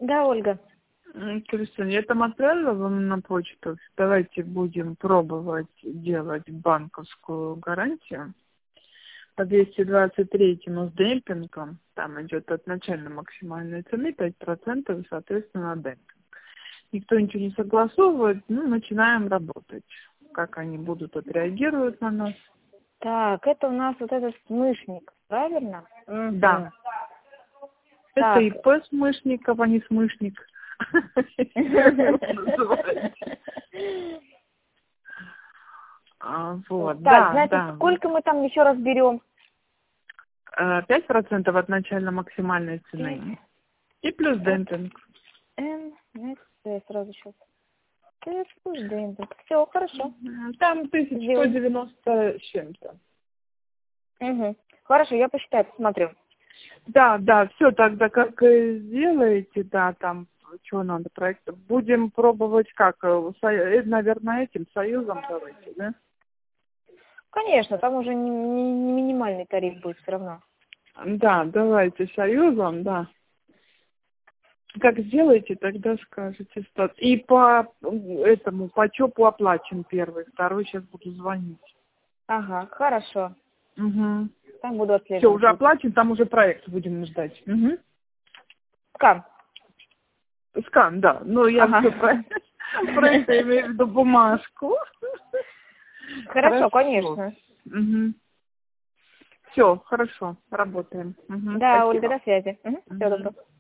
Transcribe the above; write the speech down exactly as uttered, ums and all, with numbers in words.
Да, Ольга. М, Кристина, я там отправила вам на почту. Давайте будем пробовать делать банковскую гарантию. По двести двадцать третьему с демпингом. Там идет от начальной максимальной цены пять процентов и, соответственно, демпинг. Никто ничего не согласовывает, ну, начинаем работать. Как они будут отреагируют на нас. Так, это у нас вот этот смышник, правильно? Да. Мгм. Это Так. ИП Смышников, а не Смышник. Как его называют? А, Вот, Так, да, значит, да. сколько мы там еще раз берем? Э, пять процентов от начально-максимальной цены. И плюс демпинг. Н, значит, я сразу сейчас. Все, хорошо. М, Там тысяча сто Сделаем. девяносто с чем-то. Угу. Хорошо, я посчитаю, посмотрю. Да, да, все тогда как э, сделаете, да, там, что надо, проект. Будем пробовать как, э, со- э, наверное, этим союзом давайте, да? Конечно, там уже не, не- не минимальный тариф будет все равно. Да, давайте союзом, да. Как сделаете, тогда скажете. Стас. И по м, этому, по ЧОПу оплачен первый, второй сейчас буду звонить. Ага, хорошо. Угу. Там буду Все, отслеживать. уже оплачен, там уже проект будем ждать. Угу. Скан. Скан, да. Ну, я Ага. все про проект, я имею в виду бумажку. Хорошо, конечно. Угу. Все, хорошо, работаем. Угу, Да, Ольга, спасибо. до связи. Угу. Всего Мгм. доброго.